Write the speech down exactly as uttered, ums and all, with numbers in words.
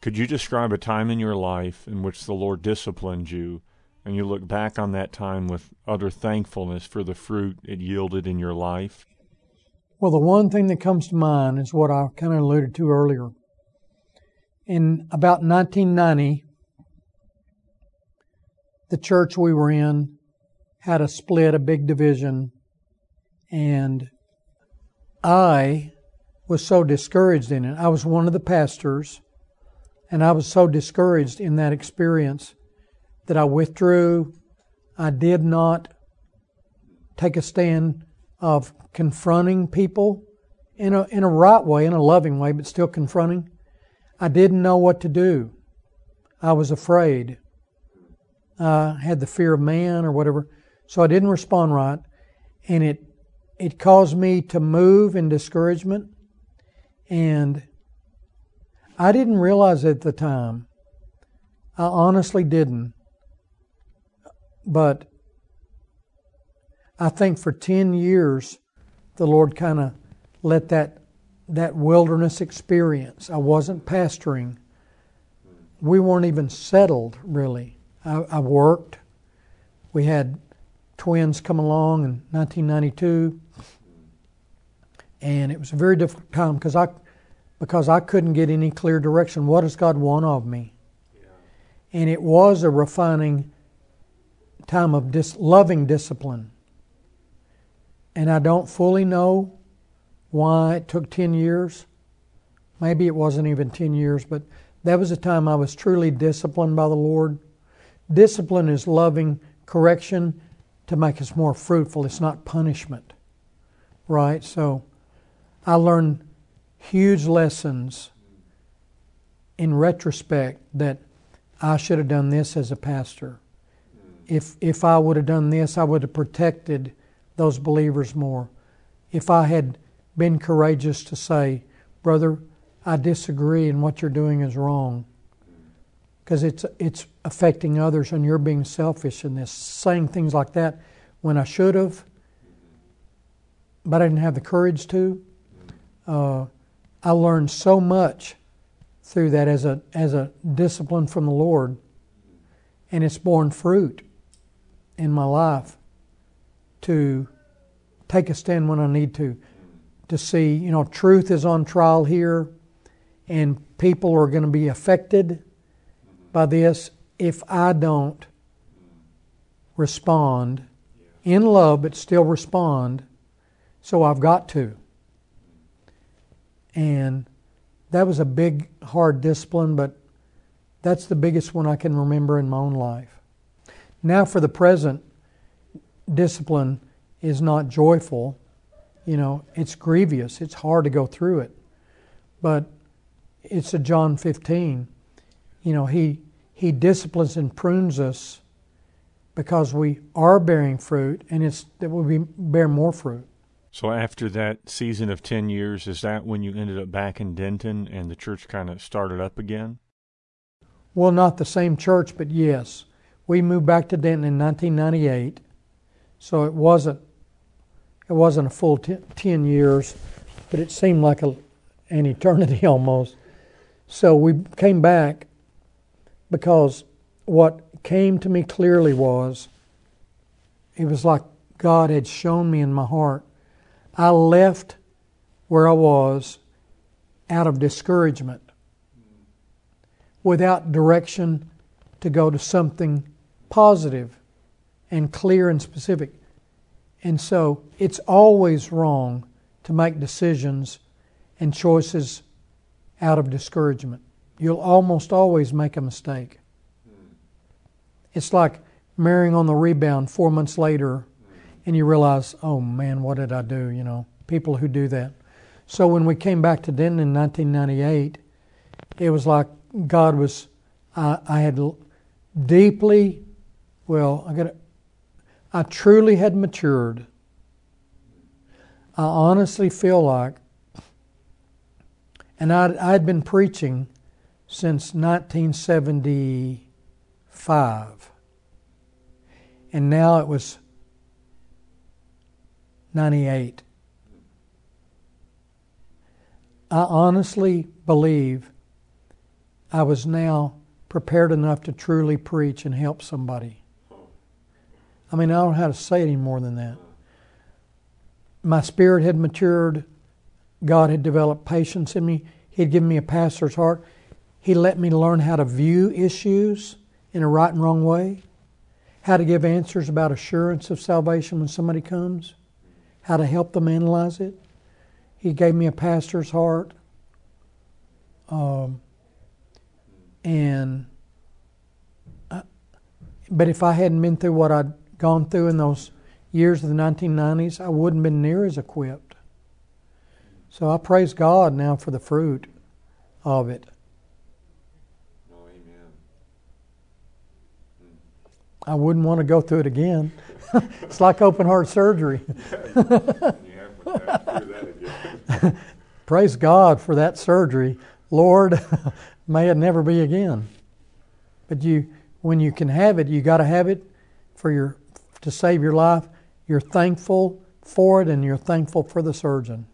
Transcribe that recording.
Could you describe a time in your life in which the Lord disciplined you, and you look back on that time with utter thankfulness for the fruit it yielded in your life? Well, the one thing that comes to mind is what I kind of alluded to earlier. In about nineteen ninety, the church we were in had a split, a big division, and I was so discouraged in it. I was one of the pastors, and I was so discouraged in that experience that I withdrew. I did not take a stand of confronting people in a in a right way, in a loving way, but still confronting. I didn't know what to do. I was afraid. I had the fear of man or whatever, so I didn't respond right, and it it caused me to move in discouragement, and I didn't realize at the time. I honestly didn't. But I think for ten years, the Lord kind of let that that wilderness experience. I wasn't pastoring. We weren't even settled, really. I, I worked. We had twins come along in nineteen ninety-two, and it was a very difficult time because I because I couldn't get any clear direction. What does God want of me? Yeah. And it was a refining time of dis- loving discipline. And I don't fully know why it took ten years. Maybe it wasn't even ten years, but that was a time I was truly disciplined by the Lord. Discipline is loving correction to make us more fruitful. It's not punishment, right? So I learned huge lessons in retrospect that I should have done this as a pastor. If if I would have done this, I would have protected those believers more. If I had been courageous to say, brother, I disagree and what you're doing is wrong, because it's it's affecting others and you're being selfish in this, saying things like that when I should have, but I didn't have the courage to. Uh, I learned so much through that as a as a discipline from the Lord, and it's borne fruit in my life to take a stand when I need to, to see, you know, truth is on trial here, and people are going to be affected by this if I don't respond in love, but still respond. So I've got to. And that was a big, hard discipline, but that's the biggest one I can remember in my own life. Now for the present, discipline is not joyful. You know, it's grievous. It's hard to go through it. But it's a John fifteen. You know, he he disciplines and prunes us because we are bearing fruit, and it's that we bear more fruit. So after that season of ten years, is that when you ended up back in Denton and the church kind of started up again? Well, not the same church, but yes. We moved back to Denton in nineteen ninety-eight, so it wasn't it wasn't a full t- ten years, but it seemed like a, an eternity almost. So we came back because what came to me clearly was, it was like God had shown me in my heart. I left where I was out of discouragement, without direction to go to something positive and clear and specific. And so it's always wrong to make decisions and choices out of discouragement. You'll almost always make a mistake. It's like marrying on the rebound four months later and you realize, oh man, what did I do? You know, people who do that. So when we came back to Denton in nineteen ninety-eight, it was like God was, I, I had deeply, well, I got, I truly had matured. I honestly feel like, and I'd, I'd been preaching since nineteen seventy-five, and now it was ninety-eight. I honestly believe I was now prepared enough to truly preach and help somebody. I mean, I don't know how to say it any more than that. My spirit had matured. God had developed patience in me. He'd given me a pastor's heart. He let me learn how to view issues in a right and wrong way, how to give answers about assurance of salvation when somebody comes, how to help them analyze it. He gave me a pastor's heart. Um, and I, but if I hadn't been through what I'd gone through in those years of the nineteen nineties, I wouldn't have been near as equipped. So I praise God now for the fruit of it. Oh, amen. I wouldn't want to go through it again. It's like open heart surgery. You have to do that again. Praise God for that surgery. Lord, may it never be again. But you, when you can have it, you got to have it for your to save your life. You're thankful for it, and you're thankful for the surgeon.